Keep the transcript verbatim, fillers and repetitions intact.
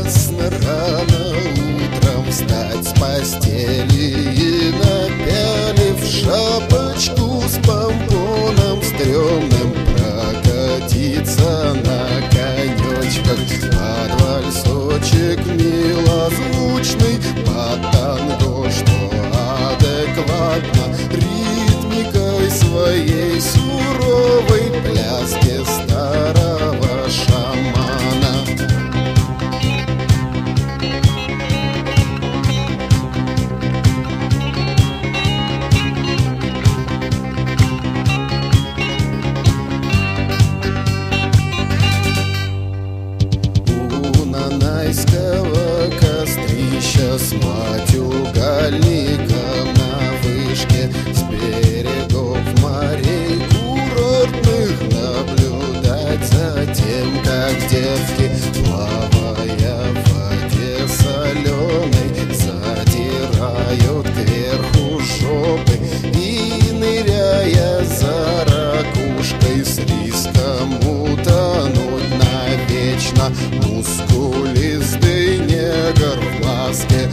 Опасно рано утром встать с постели и, напялив шапочку с помпоном стрёмным, прокатиться на конёчках под вальсочек милозвучный, под танго, что адекватно ритмикой своей суровой пляске старого шамана. У нанайского кострища с матюгальником на вышке, с берегов морей курортных наблюдать за тем, как девки, плавая в воде соленой, задирают кверху жопы и, ныряя за ракушкой, с риском утонуть навечно. Мускулистый негр в маске